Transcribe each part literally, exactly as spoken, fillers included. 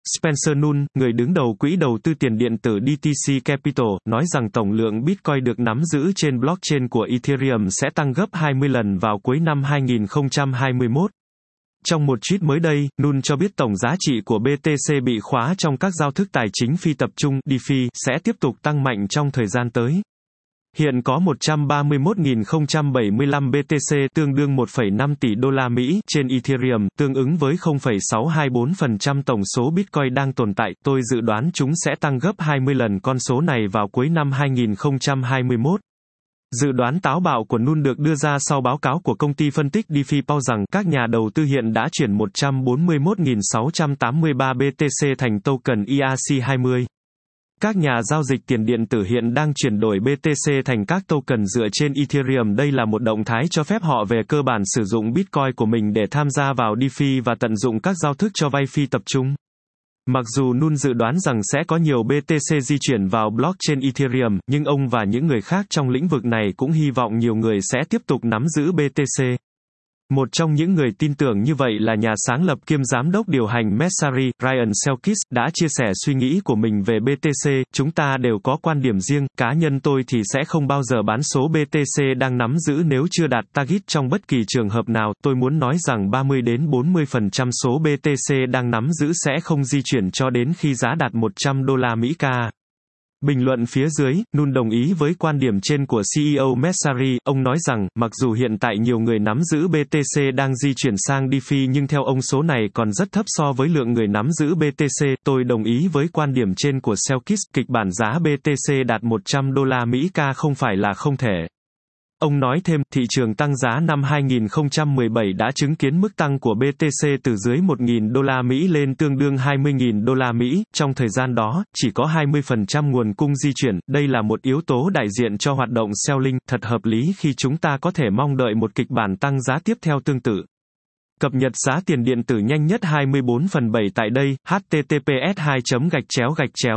Spencer Nun, người đứng đầu quỹ đầu tư tiền điện tử đê tê xê Capital, nói rằng tổng lượng Bitcoin được nắm giữ trên blockchain của Ethereum sẽ tăng gấp hai mươi lần vào cuối năm hai nghìn không trăm hai mươi mốt. Trong một tweet mới đây, Nun cho biết tổng giá trị của bê tê xê bị khóa trong các giao thức tài chính phi tập trung (DeFi) sẽ tiếp tục tăng mạnh trong thời gian tới. Hiện có một trăm ba mươi mốt nghìn không trăm bảy mươi lăm bê tê xê tương đương một phẩy năm tỷ đô la Mỹ trên Ethereum, tương ứng với không phẩy sáu hai bốn phần trăm tổng số Bitcoin đang tồn tại. Tôi dự đoán chúng sẽ tăng gấp hai mươi lần con số này vào cuối năm hai nghìn không trăm hai mươi mốt. Dự đoán táo bạo của Nun được đưa ra sau báo cáo của công ty phân tích DeFi rằng các nhà đầu tư hiện đã chuyển một trăm bốn mươi mốt nghìn sáu trăm tám mươi ba bê tê xê thành token E R C hai mươi. Các nhà giao dịch tiền điện tử hiện đang chuyển đổi bê tê xê thành các token dựa trên Ethereum. Đây là một động thái cho phép họ về cơ bản sử dụng Bitcoin của mình để tham gia vào DeFi và tận dụng các giao thức cho vay phi tập trung. Mặc dù Nun dự đoán rằng sẽ có nhiều bê tê xê di chuyển vào blockchain Ethereum, nhưng ông và những người khác trong lĩnh vực này cũng hy vọng nhiều người sẽ tiếp tục nắm giữ bê tê xê. Một trong những người tin tưởng như vậy là nhà sáng lập kiêm giám đốc điều hành Messari, Ryan Selkis, đã chia sẻ suy nghĩ của mình về bê tê xê. Chúng ta đều có quan điểm riêng, cá nhân tôi thì sẽ không bao giờ bán số bê tê xê đang nắm giữ nếu chưa đạt target trong bất kỳ trường hợp nào. Tôi muốn nói rằng ba mươi đến bốn mươi phần trăm số bê tê xê đang nắm giữ sẽ không di chuyển cho đến khi giá đạt một trăm đô la Mỹ ca. Bình luận phía dưới, Nun đồng ý với quan điểm trên của xê e ô Messari. Ông nói rằng, mặc dù hiện tại nhiều người nắm giữ bê tê xê đang di chuyển sang DeFi nhưng theo ông số này còn rất thấp so với lượng người nắm giữ bê tê xê. Tôi đồng ý với quan điểm trên của Selkis, kịch bản giá bê tê xê đạt một trăm đô la Mỹ ca không phải là không thể. Ông nói thêm, thị trường tăng giá năm hai nghìn không trăm mười bảy đã chứng kiến mức tăng của bê tê xê từ dưới một nghìn đô la Mỹ lên tương đương hai mươi nghìn đô la Mỹ. Trong thời gian đó, chỉ có hai mươi phần trăm nguồn cung di chuyển. Đây là một yếu tố đại diện cho hoạt động selling, thật hợp lý khi chúng ta có thể mong đợi một kịch bản tăng giá tiếp theo tương tự. Cập nhật giá tiền điện tử nhanh nhất hai mươi bốn phần bảy tại đây, h t t p s hai gạch chéo gạch chéo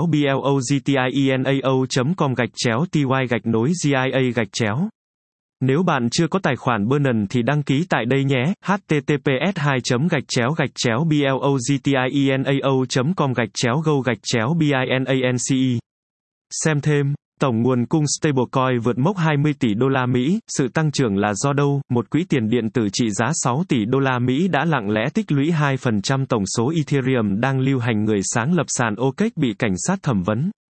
blogtienao chấm com gạch chéo ty gạch nối gia gạch chéo. Nếu bạn chưa có tài khoản Binance thì đăng ký tại đây nhé, h t t p s hai gạch chéo gạch chéo blogtienao chấm com gạch chéo go gạch chéo binance. Xem thêm, tổng nguồn cung stablecoin vượt mốc hai mươi tỷ đô la Mỹ, sự tăng trưởng là do đâu? Một quỹ tiền điện tử trị giá sáu tỷ đô la Mỹ đã lặng lẽ tích lũy hai phần trăm tổng số Ethereum đang lưu hành. Người sáng lập sàn ô kếch bị cảnh sát thẩm vấn.